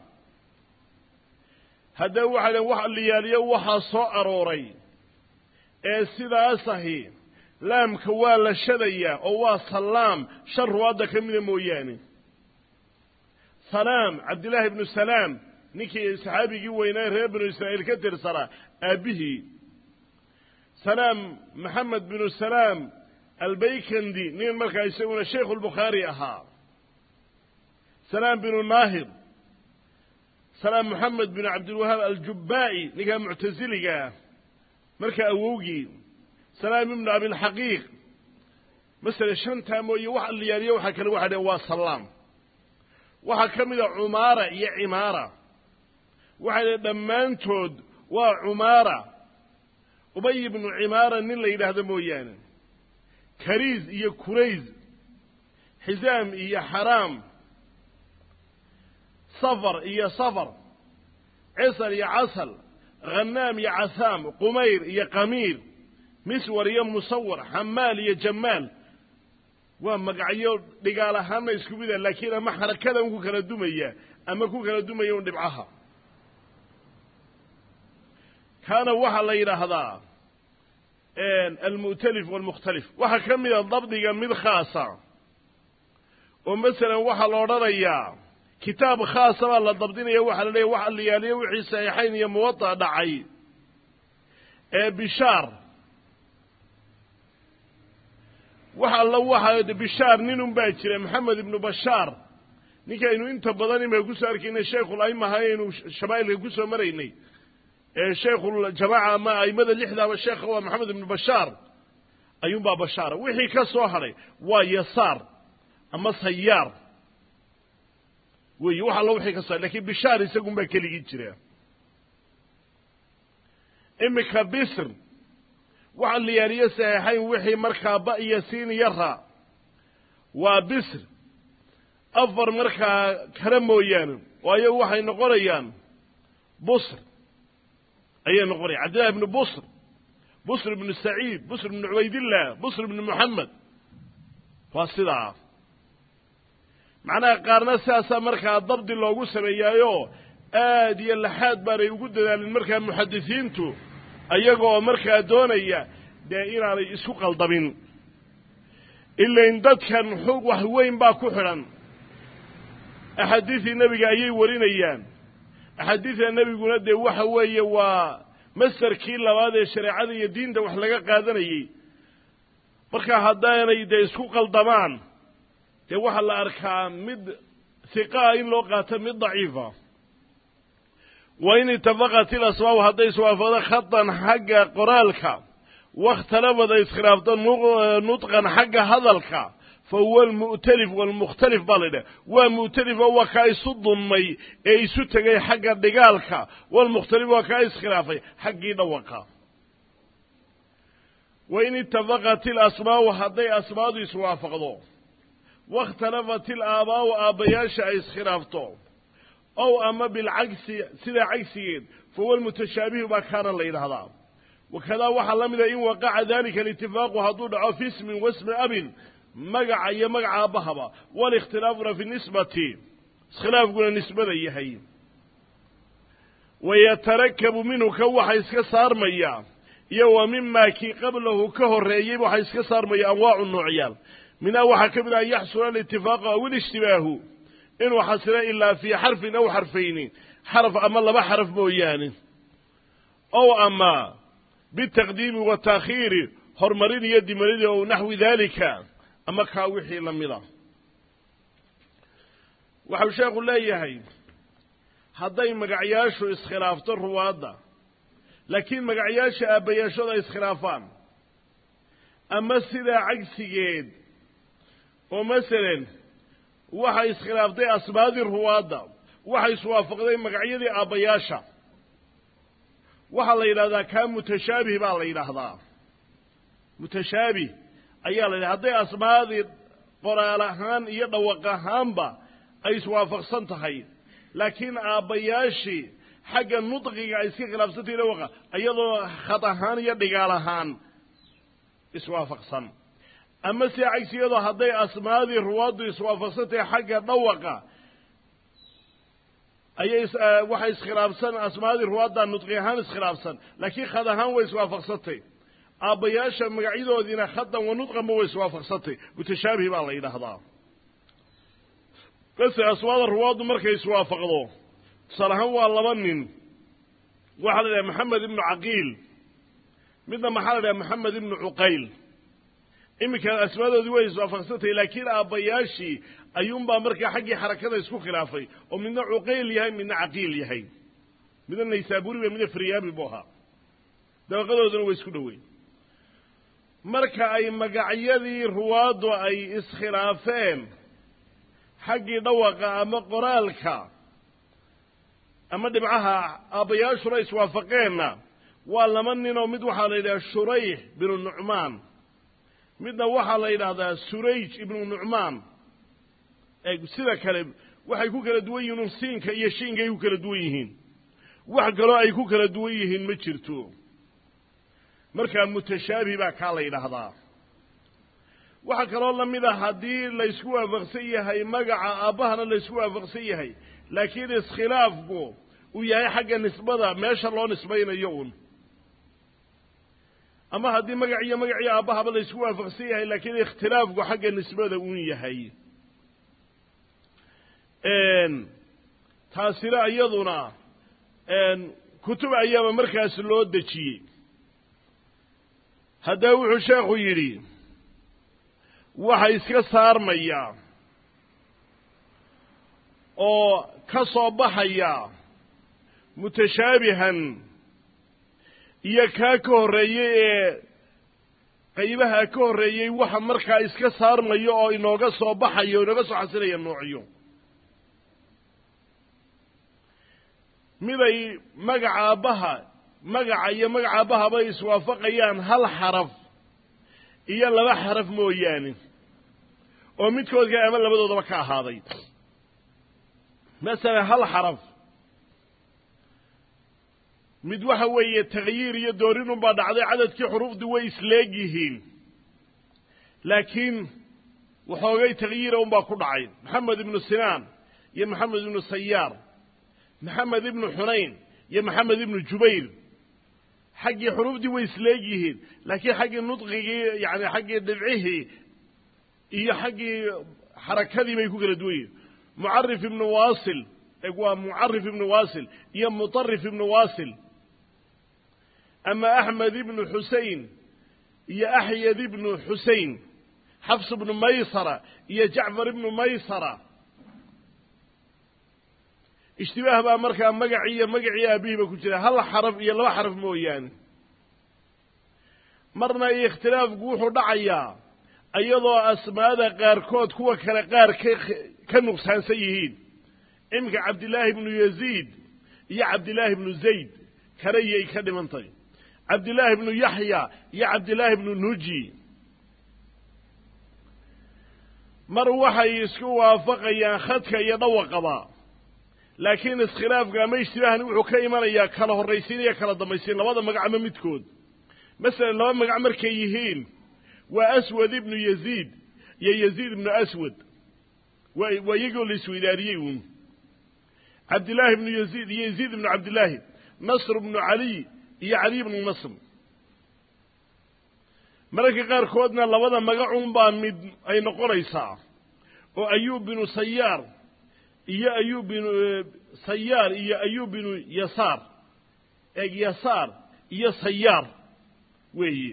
hada waxa wax liyaaliyo waxa soo arooray ee sidaas ahi laamka waa la shadaya oo waa salaam shar ruwaada kamida mooyaane salaam abdullah ibn salam ninkii saxaabigii weynaa reer banu israa'iil ka tirsana abihi سلام محمد بن سلام البيكندي نين مركا يسمونه الشيخ البخاري أها سلام بن الناهض سلام محمد بن عبد الوهاب الجبائي نكا معتزلي مركا أووجي سلام ابن أبي الحقيق مثلا شنتا موي واحد اللي يريه واحد كان واحد هو سلام واحد كمل عمارة يا عمارة واحد دمانتود وعمارة أبي بن عمارة نين ليلة هذا مويانا كريز إيا كريز حزام إيا حرام صفر إيا صفر عسل إيا عسل غنام إيا عسام قمير إيا قمير مسور إيا مصور حمال إيا جمال وما قعيو لقالة هانا يسكبوا ذا لكن أما حركة مكو كلا دومية أما كو كلا دومية ونبعها كان وحا ليلة هذا المؤتلف والمختلف وحا كمي الضبط مد خاصة ومثلا وحل أورانيا كتاب خاص الله ضبطينه وحل ليه وحل ليه وحي صحيحين يا موطأ دعي بشار وحل الله وحل بشار نينم باكر محمد بن بشار نيكا إنه أنت بداني ما يقول ساركين الشيخ الأئمة هاي إنه شمائل يقول سمريني الشيخ الجماعة ما أي مدى اللحظة والشيخ هو محمد بن بشار أيوم بابا بشار وحي كسوهري ويسار أما سيار ويوحى الله وحي كسوهري لكن بشار يساقون باكلي يجري إمك بسر وحى اللي يريد سيحين وحي مركا بأي يسين يرى وبسر أفر مركا كرمويان وأيو وحي نقريان بصر أي نقري عبد الله بن بصر بصر بن سعيد بصر بن عبيد الله بصر بن محمد فاصلة معناها قارنا ساسا مركا الضبط اللي أقول سميايو آدي اللحاد باري يقول ده للمركا المحدثين تو أيقو مركا دونيا دائرة يسوق الضبين إلا إن داد كان حوق وحوين با كحرا أحاديث النبي أيي ورين أيام أحاديث النبي يقول ده وحوي ومسر كيلا وهذا الشريعة الدين ده وحلقة قادني مركا هداينا ده يسوق الضمان ده وحل أركان مد ثقائن لقاة مد ضعيفة وإن اتفقت الأسواء هذا يسوى خطا حق قرالك واختلف ذا إسخلاف نطقا حق هذلك فهو المؤتلف والمختلف بالده ومؤتلف هو كاي صدمي اي سوتغي حق دغالك والمختلف هو كاي اسخلافي حق دوقا وإن اتفقت الأسماء هذه أسماء يسوافقوا واختلفت الآباء وآبياش اسخلافتو أو أما بالعكس سلا عكسين فهو المتشابه ما كان الله هذا وكذا وحل من إن وقع ذلك الاتفاق وهدود في اسم واسم أب مقع يا مقع بهبا والاختلاف في النسبة خلاف قلنا نسبة يهي ويتركب منه كوحا يسكسار مياه يو مما كي قبله كهر ريب وحا يسكسار مياه أنواع النوعيان من أوحا كبير أن يحصل الاتفاق أو الاشتباه إنه حصل إلا في حرف أو حرفين حرف أما الله بحرف مويان أو أما بالتقديم والتأخير هرمرين يد مريد أو نحو ذلك أما كاوحي لمضى وحو شيخ الله يهي هذين مقعياش اسخلاف الرواده لكن مقعياش أبياش اسخلافان أما سيدا عكسيين ومثلا وحي اسخلاف دي أسباد الرواده وحي سوافق دي مقعيدي أبياشا وحي لهذا كان متشابه بالله لهذا متشابه أيها لله هذه أسباد قرالهان يدوقهان أي سوافق سنتهي لكن أبياشي حق النطق يسكي خلاف ستي لوقا أيضا خطهان يدقالهان يسوافق سن أما سيعيس يضا هذه أسماء الرواد يسوافق ستي حق الدوقا أي وحي خلاف سن أسماء الرواد النطقيهان خلاف سن لكن خطهان ويسوافق ستي أبياشا مقعيدو ذينا خطا ونطقا مو يسوافق ستي متشابه بالله إلى هذا بس أصوات الرواد مركا يسوافقوا صراحة هو الله من وحل محمد بن عقيل مثل محل محمد بن عقيل إما كان أسماء ذوي يسوافقته لكن أبياشي أيوم بمركا حقي حركة يسكو خلافي ومن عقيل يهي من عقيل يهي من النيسابوري ومن فريابي بوها ده قدروا ذنو يسكو دوي مركا أي مقعيذي رواد أي إسخلافين حقي دوقا أما قرالك أما دبعها أبياش رئيس وافقينا ولا مننا ومد وحال إلى الشريح بن النعمان مدنا وحال إلى هذا سريج بن النعمان أي سيدا كلب وحي كوكا لدوي نفسين كيشين كي كوكا لدويهين وحكا لا أي كوكا لدويهين مجرتو مركا متشابه باك على إلى هذا وحكا الله مدى حدير ليسكوها فغسية هاي مقع أبهنا ليسكوها فغسية هاي لكن اسخلافه وياي حق النسبة ما شاء الله نسبين يوم أما هذه مقعية مقعية أباها بلا يسوها فغسيها لكن اختلافه حق النسبة وياهي taasina iyaduna kutub ayaaba markaas loo dejiyey haddaa wuxuu sheekhu yidhi waxa iska saarmaya oo ka soo baxaya mutashaabihan iyo kaa ka horreeyey ee qaybaha ka horreeyey waxa markaa iska saarmayo oo inooga soo baxayo o inooga soo xasilaya noocyo miday magaca aabbaha magaca iyo magaca aabbaha bay iswaafaqayaan hal xaraf iyo laba xaraf mooyaane oo midkoodka ama labadoodaba ka ahaaday masalan hal xaraf mid waxa weeye takhyiir iyo doorin unbaa dhacday cadadkii xuruufdu way isleeg yihiin laakiin waxoogay takhyiira unbaa ku dhacay maxamed ibnu sinaan iyo maxamed ibnu sayaar maxamed ibnu xunayn iyo maxamed ibnu jubayr xaggii xuruufdii way isleeg yihiin laakiin xaggii nudqigii yani xaggii dhibcihii iyo xaggii xarakadii bay ku kala duwan yihiin mucarif ibnu waasil waa mucarif ibnu waasil iyo mutarif ibnu waasil ama axmed ibnu xusein iyo axyad ibnu xusein xafs ibnu maysara iyo jacfar ibnu maysara ishtibaah baa markaa magacii iyo magacii aabihiiba ku jira hal xaraf iyo laba xaraf mooyaane marna ikhtilaafku wuxuu dhacayaa iyadoo asmaada qaarkood kuwa kale qaar ka ka nuqsaansan yihiin iminka cabdillaahi ibnu yaziid iyo cabdillaahi ibnu zayd kale iyay ka dhimantay cabdillaahi ibnu yaxya iyo cabdillaahi ibnu nuji mar waxay isku waafaqayaan khadka iyo dhawaqaba laakiin iskhilaafka ama ishtibaahani wuxuu ka imanayaa kala horraysiin iyo kala dambaysiin labada magac ama midkood masalan laba magac markay yihiin waa aswad ibnu yaziid iyo yaziid ibnu aswad waa waa iyagoo la isweydaariyey uun cabdillaahi ibnu yaziid iyo yaziid ibnu cabdillaahi nasr ibnu caliy iyo cali ibnu nasr mararka qaarkoodna labada magacun baa mid ay noqonaysaa oo ayuub binu sayaar iyo ayuub binu sayaar iyo ayuub binu yasaar eeg yasaar iyo sayaar weeye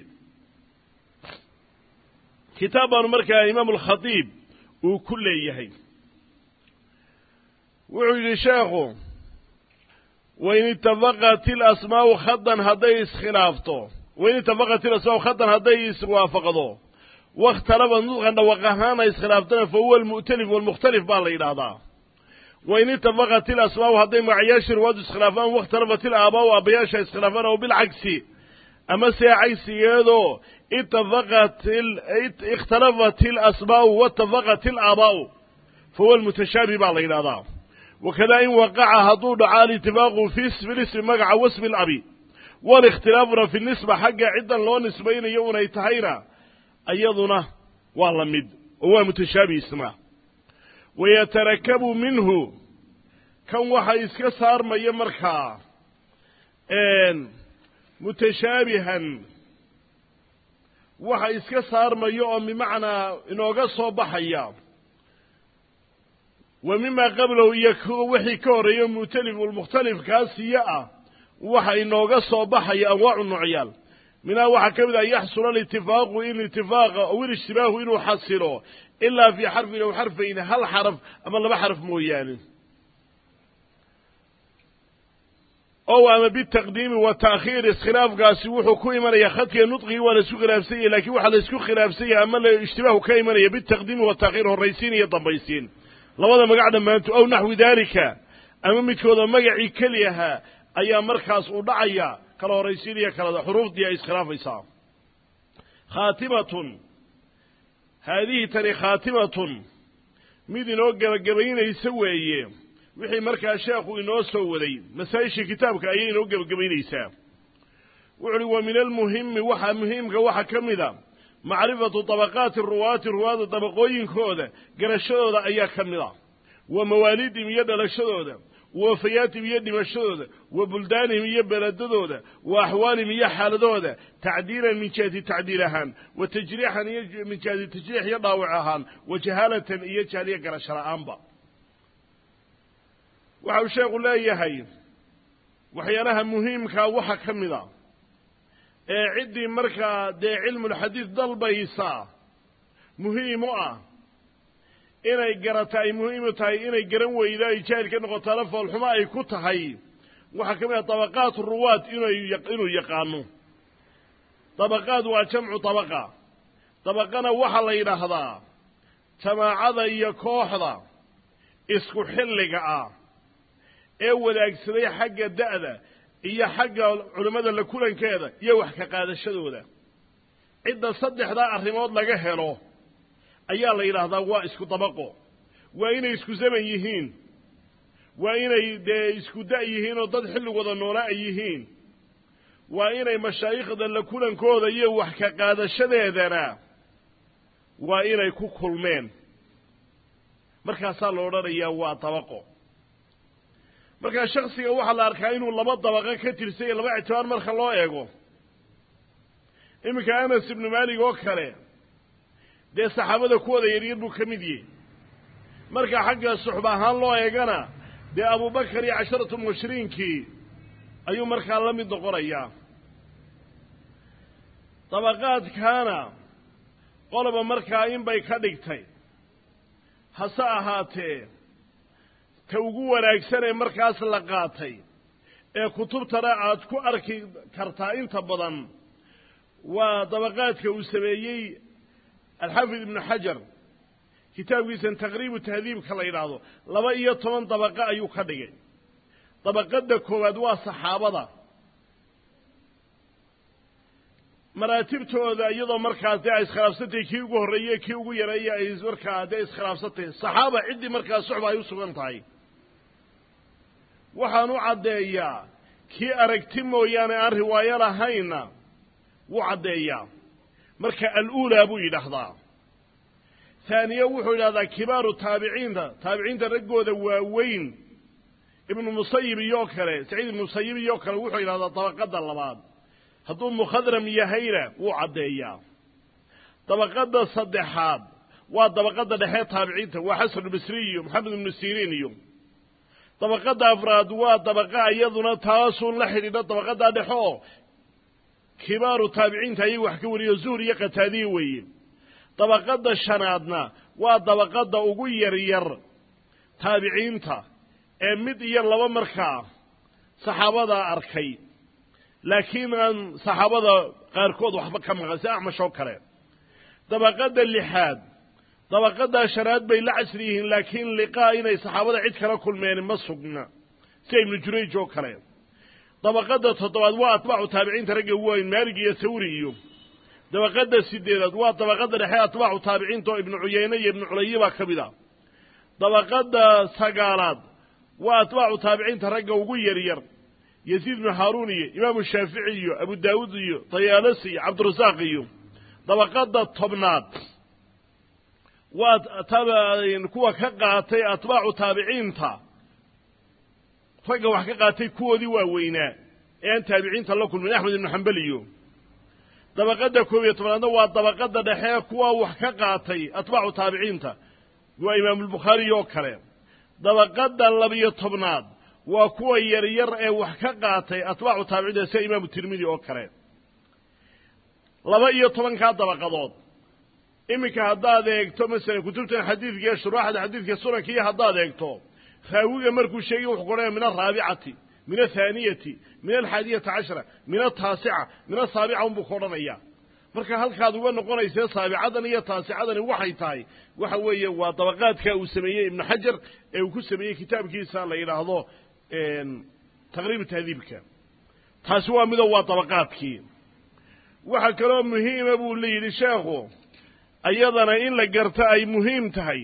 kitaab baanu markaa imaam alkhatiib uu ku leeyahay wuxuu yidhi sheekhu wain itafaqat ilasmaau khadan hadday iskhilaafto wain itafaqat ilasmaau khadan hadday iswaafaqdo wakhtalaba nudqan dhawaq ahaana iskhilaaftana fa huwa almu'talif walmukhtalif baa la yidhaahdaa wain itafaqat ilasmaau hadday magacyaashii ruwaadu iskhilaafaan wakhtalafat ilaabaau aabbayaasha iskhilaafaan oo bilcagsi ama see cagsigeedoo itafaqat ikhtalafat ilasmaau waitafaqat ilaabaau fa huwa almutashaabih baa la yidhahdaa wakada in waqaca hadduu dhaco alitifaaqu fi lismi magaca wasmi alabi walikhtilaafuna fi nisba xagga ciddan loo nisbaynayo unay tahayna iyaduna waa la mid oo waa mutashaabih isna wayatarakabu minhu kan waxa iska saarmaya markaa mutashaabihan waxa iska saarmaya oo bimacnaa inooga soo baxaya wa mima qablahu iyo wixii ka horreeyo mu'talif walmukhtalif kaasiyo ah waxa inooga soo baxaya anwaacu noocyaal minhaa waxaa ka mid ah yaxsula alitifaaqu in itifaaqa aw ilishtibaahu inuu xasilo ilaa fii xarfin aw xarfayn hal xaraf ama laba xaraf mooyaane ow ama bitaqdiimi wata'khiir iskhilaafkaasi wuxuu ku imanaya khadkiiyo nudqigii waa la isku khilaafsan yahay lakiin waxaa la isku khilaafsan yahay ama la ishtibaahu ka imanaya bitaqdiimi wata'khiir horraysiin iyo dambaysiin labada magac dhammaantu ow naxwi daalika ama midkooda magacii keli ahaa ayaa markaas uu dhacaya kala horraysiin iyo kala xuruufdii ay iskhilaafaysaa khaatimatun haadihi tani khaatimatun mid inoo gebagabaynaysa weeye wixii markaa sheekhu inoo soo waday masaa-ishii kitaabka ayay inoo gebagabaynaysaa wuxu uhi wa min almuhimi waxa muhiimka waxaa ka mida macrifatu tabaqaati ruwaati ruwaada dabaqooyinkooda garashadooda ayaa ka mid a wa mawaalidihim iyo dhalashadooda wa wafayaatihim iyo dhimashadooda wa buldaanihim iyo beledadooda wa axwaalihim iyo xaaladooda tacdiilan min jihati tacdiil ahaan wa tajriixan iyo min jihati tajriix iyo dhaawac ahaan wa jahaalatan iyo jahliya garasho la-aanba waxau sheekhu leeyahay waxyaalaha muhiimkaa waxa ka mid a ee ciddii markaa dee cilmulxadiid dalbaysaa muhiim u ah inay garata ay muhiim u tahay inay garan weydo ay jaahil ka noqoto ala foolxumo ay ku tahay waxaa ka mid ah dabaqaat ruwaad inay inuu yaqaano dabaqaad waa jamcu dabaqa dabaqana waxaa la yidhaahdaa jamaacada iyo kooxda isku xilliga ah ee wadaagsaday xagga da'da iyo xagga culimmada la kulankeeda iyo wax ka qaadashadooda cidda saddexdaa arrimood laga helo ayaa la yidhaahdaa waa isku dabaqo waa inay isku zaman yihiin waa inay dee isku da' yihiin oo dad xilligooda noola ay yihiin waa inay mashaayikhda la kulankooda iyo wax ka qaadashadeedana waa inay ku kulmeen markaasaa la odhanayaa waa dabaqo markaa shaksiga waxaa la arkaa inuu laba dabaqo ka tirsay laba ictibaar marka loo eego iminka anas ibnu maalik oo kale dee saxaabada kuwada yaryar buu ka mid yahay marka xagga suxba ahaan loo eegana dee abubakar iyo casharatu mubashiriinkii ayuu markaa la mid noqonayaa dabaqaadkaana qoloba markaa in bay ka dhigtay hase ahaatee ta ugu wanaagsan ee markaas la qaatay ee kutubtana aad ku arki kartaa inta badan waa dabaqaadka uu sameeyey alxaafid ibnu xajar kitaabkiisan taqriibu tahdiibka la yidhaahdo laba iyo toban dabaqo ayuu ka dhigay dabaqadda koowaad waa saxaabada maraatibtooda iyadoo markaas dee ay iskhilaafsantahay kii ugu horreeye kii ugu yareeye ay markaa dee iskhilaafsantahay saxaaba ciddii markaa suxba ay u sugan tahay waxaan u caddeeyaa kii aragti mooyaane aan riwaayo lahaynna wuu caddeeyaa marka al-uulaa buu yidhaahdaa haaniye wuxuu yidhahdaa kibaaru taabiciinta taabiciinta raggooda waaweyn ibnu musayib iyoo kale saciid ibnu musayib iyoo kale wuxuu yidhahdaa dabaqadda labaad hadduu mukhadram yahayna wuu caddeeyaa dabaqadda saddexaad waa dabaqadda dhexee taabiciinta waa xasanulbasri iyo maxamed ibnu siriin iyo dabaqadda afraad waa dabaqa iyaduna taasuun la xidhiidho dabaqaddaa dhexe oo kibaaru taabiciinta ayay wax ka wariyo zuhri iyo qataadiye weeye dabaqadda shanaadna waa dabaqadda ugu yaryar taabiciinta ee mid iyo laba markaa saxaabadaa arkay laakiin aan saxaabada qaarkood waxba ka maqan si acmash oo kale dabaqadda lixaad dabaqaddaa shanaad bay la casri yihiin laakiin liqaa inay saxaabada cid kala kulmeen ma sugna sida ibnu jurayj oo kale dabaqadda toddobaad waa atbaacu taabiciinta ragga ugu weyn maalig iyo sawri iyo dabaqadda sideedaad waa dabaqadda dhexe atbaacu taabiciinta oo ibnu cuyeyne iyo ibnu culaye baa ka mid a dabaqadda sagaalaad waa atbaacu taabiciinta ragga ugu yaryar yaziid ibnu haaruun iyo imaamu shaafici iyo abu daawuud iyo dayaalasi iyo cabdirasaaq iyo dabaqadda tobnaad waa kuwa ka qaatay atbaacu taabiciinta ragga wax ka qaatay kuwoodii waaweynaa ee aan taabiciinta la kulmin axmed ibnu xambal iyo dabaqadda koob iyo tobnaadna waa dabaqadda dhexe kuwa wax ka qaatay atbaacu taabiciinta waa imaamulbukhaari oo kale dabaqadda labiyo tobnaad waa kuwa yaryar ee wax ka qaatay atbaacu taabiciinta sida imaamu tirmidi oo kale laba iyo tobankaa dabaqadood iminka haddaad eegto masalan kutubtan xadiidka iyo shuruuxda xadiidka sunanka iyo haddaad eegto raawiga markuu sheegay wuxuu qoraya min alraabicati min athaaniyati min alxaadiyata cashara min ataasica min asaabica unbuu ka odhanayaa marka halkaad uga noqonaysee saabicadan iyo taasicadani waxay tahay waxa weeye waa dabaqaadka uu sameeyey ibnu xajar ee uu ku sameeyey kitaabkiisa la yidhaahdo taqriibu tahdiibka taasi waa midoo waa dabaqaadkii waxaa kaloo muhiima buu la yidhi sheekhu ayadana in la garto ay muhiim tahay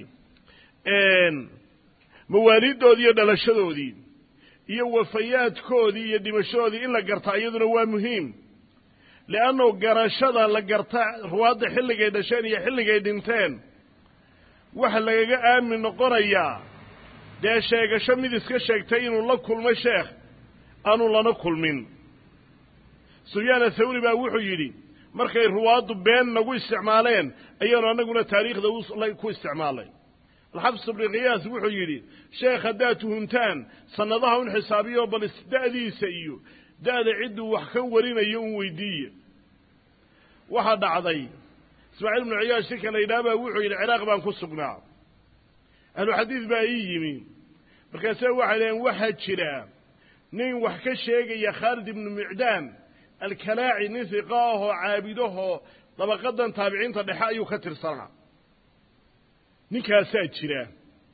mawaalidoodii iyo dhalashadoodii iyo wafayaadkoodii iyo dhimashadoodii in la garta iyaduna waa muhiim li'annu garashada la garta ruwaadda xilligay dhasheen iyo xilligay dhinteen waxa lagaga aamin noqonayaa dee sheegasho mid iska sheegtay inuu la kulmo sheekh aanu lana kulmin sufyaan athawri baa wuxuu yidhi markay ruwaaddu been nagu isticmaaleen ayaanu annaguna taariikhda ku isticmaalay الحفص بن غياث وحو يري شيخ هداته هنتان سندها حسابيه بل استدادي سيو داد عدو وحكا ورينيا ويديه waxa dhacday Ismaaciil ibn Ciyaash si kale ilaaba wuxuu yiri Ciraaq baan ku sugnaa ahlu xadiis baa yimi markaas waxa leen waxa jira nin wax ka sheegaya Khalid ibn Mu'daan al-Kalaa'i nin thiqaaho caabidaho dabaqadan taabiciinta dhexe ayuu ka tirsanaa ninkaas jira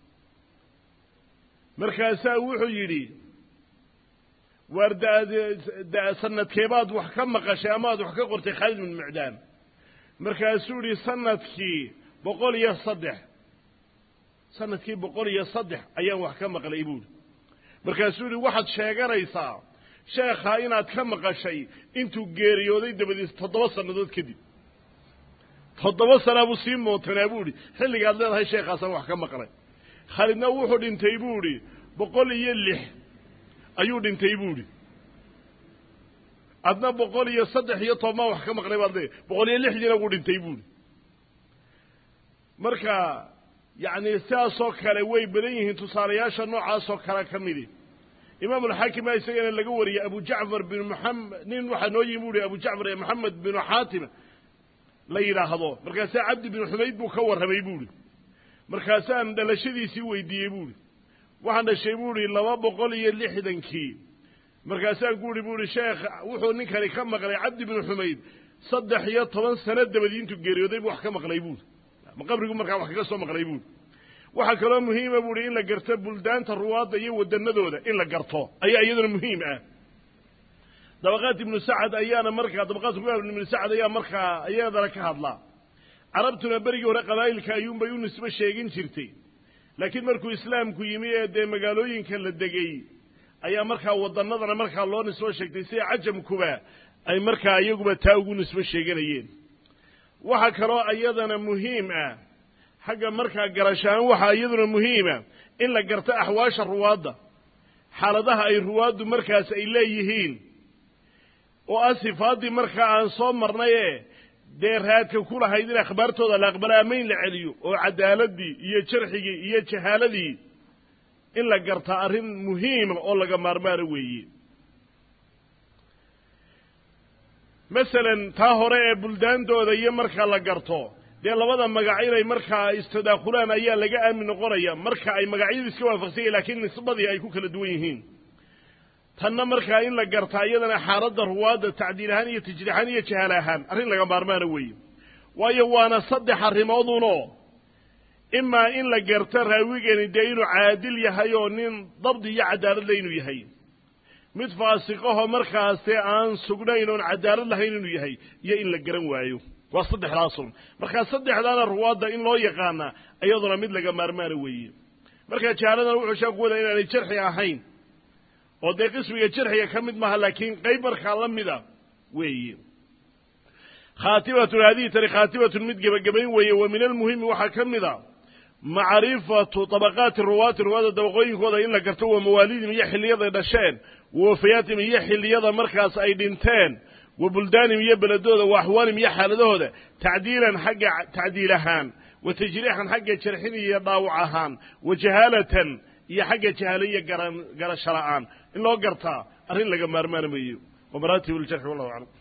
markaas wuxuu yiri wardaad sanadkeebaad wax ka maqashay ama wax ka qortay Khalid ibn Mu'daan markaasuu yiri sanadkii boqol iyo saddex sanadkii boqol iyo saddex ayaan wax ka maqlay buu markaasuu yiri waxaad sheeganaysaa sheekha inaad ka maqashay intuu geeriyooday dabadiis toddoba sanadood kadib toddoba sano buu sii mootanaa buu xilligaad leedahay sheekhaasaan wax ka maqlay Khalidna wuxuu dhintay buu boqol iyo lix ayuu dhintay buuri adna boqol iyo saddex iyo toban wax ka maqlay baad leeyahay boqol iyo lix dina uu dhintay buuri marka yaani saasoo kale way badan yihiin tusaalayaasha noocaas oo kale kamid imaam al-Hakim isagana laga wariyay Abu Ja'far bin Muhammad nin waxa noo yimid Abu Ja'far ee Muhammad bin Hatim la yiraahdo markaas Abd bin Humayd buu ka warramay buuri markaas aan dhalashadiisii weydiiyay buuri waxaan dhashay buuri laba boqol iyo lixdankii markaas aan guuri buuri sheekh wuxuu ninkani ka maqlay Abd bin Humayd saddex iyo toban sano dabadii intuu geeriyooday wax ka maqlay buuri ma qabrigu markaa wax ka soo maqlay buuri waxa kale oo muhiim ah buuri in la garto buldaanta ruwaada iyo wadanadooda in la garto ayaa iyaduna muhiim ah dabaqat ibn Sa'd ayaana markaa dabaqat ibn Sa'd ayaa markaa ayadana ka hadla arabtuna barigii hore qabaa'ilka ayuun bay u nisba sheegin jirtay laakiin markuu islaamku yimi ee de magaalooyinka la degay ayaa markaa wadanadana markaa loo nisbo sheegtay si ajamkuba ay markaa iyaguba taa ugu nisbo sheeganayeen waxa kale oo ayadana muhiim ah xagga markaa garashaan waxa iyaduna muhiim ah in la garto ahwaasha ruwaada xaaladaha ay ruwaadu markaas ay leeyihiin oo asifaadi markaa aan soo marnay deeraadka ku lahayd in akhbaartooda la aqbalaa mayn la celiyo oo cadaaladii iyo jarxigii iyo jahaaladii in la garta arrin muhiim oo laga maarmaan weeyii مثلا taa hore ee buldaandooda iyo marka la garto de labada magac inay marka istidaaqulaan ayaa laga aamin noqonaya marka ay magacyadu iska waafaqsan laakiin nisbadii ay ku kala duwan yihiin tanna marka in la garta iyadana xaaladda ruwaada tacdiilahan iyo tajriihan iyo jahalahan arrin laga maarmaan weey waayo waana saddex arimooduna imma in la garta raawigeeni de inuu caadil yahay oo nin dabdi iyo cadaalad leeynu yahay mid faasiqaho markaas aan sugnayn oo cadaalad lahayn inuu yahay iyo in la garan waayo waa saddex raasul marka saddexdaana ruwaada in loo yaqaana ayaduna mid laga maarmaan weey marka jahaladan wuxuu sheegu wada inay jarxi ahayn oo de qismiga jarxiga kamid ma laakiin qayb marka la mida weey khaatibatu hadii tari khaatibatu mid gabagabayn weey oo min almuhim waxa kamida maarifatu tabaqat ruwaat ruwaada dabaqooyinkooda in la garto waa mawaalidin iyo xilliyada dhasheen وفياتهم يحليضا مركز أي دينتين وبلدانهم يبلدودا وأحوالهم يحالدودا تعديلا حق تعديلهان وتجريحا حق شرحين يضاوعهان وجهالة يحق جهالية قرى شرعان إنه قرطا أرين لك مارمان بيو ومراتب الجرح والله أعلم